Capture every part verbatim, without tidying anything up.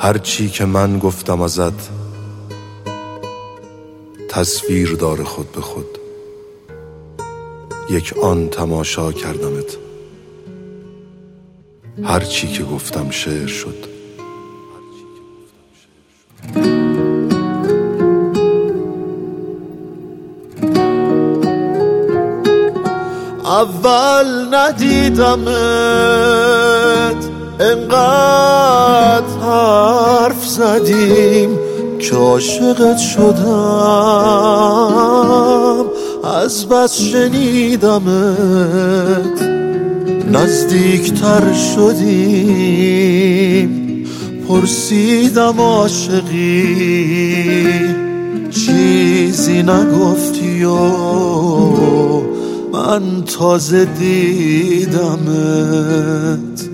هرچی که من گفتم ازت تصویر داره خود به خود، یک آن تماشا کردمت. هرچی که گفتم شعر شد. اول ندیدمت انقدر حرف زدیم که عاشقت شدم، از بس شنیدمت نزدیکتر شدیم. پرسیدم عاشقی چیزی نگفتی و من تازه دیدمت.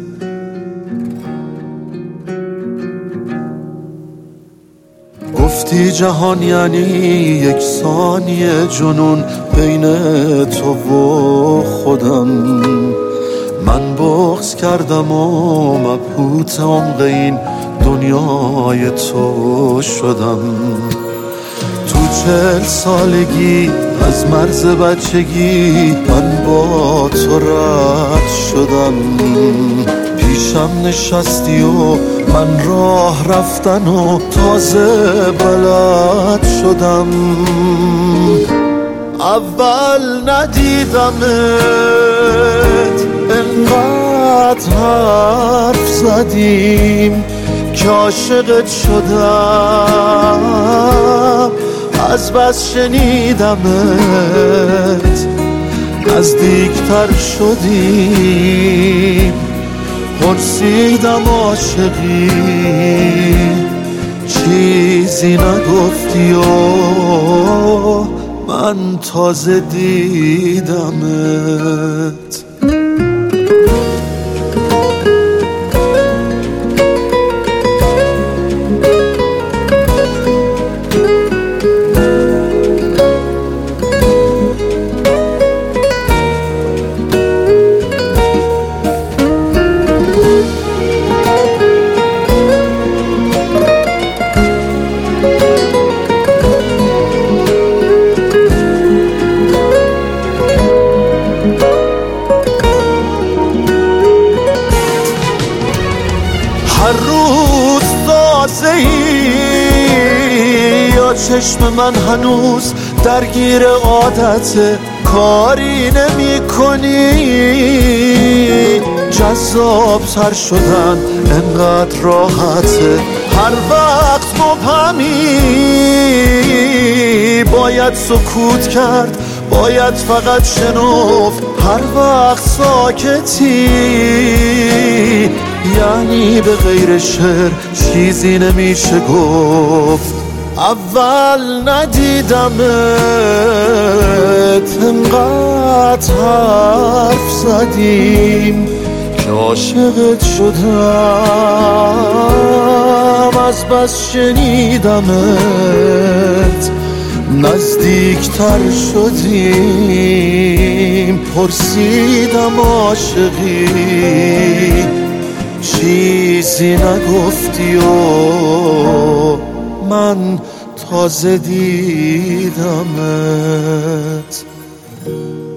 گفتی جهان یعنی یک ثانیه جنون بین تو و خودم. من بغض کردم و مبهوت عمق این دنیای تو شدم. تو چهل سالگی از مرز بچگی من با تو رد شدم. پیشم نشستی و من راه رفتن و تازه بلد شدم. اول ندیدمت انقدر حرف زدیم که عاشقت شدم، از بس شنیدمت نزدیکتر شدیم. پرسیدم عاشقی چیزی نگفتی و من تازه دیدمت. هر روز تازه‌ای یا چشم من هنوز درگیر عادت کاری نمی کنی. جذاب تر شدن انقدر راحته، هر وقت مبهمی. باید سکوت کرد، باید فقط شنفت هر وقت ساکتی. یعنی به غیر شعر چیزی نمیشه گفت. اول ندیدمت انقدر حرف زدیم که عاشقت شدم، از بس شنیدمت نزدیکتر شدیم. پرسیدم عاشقی چیزی نگفتی و من تازه دیدمت.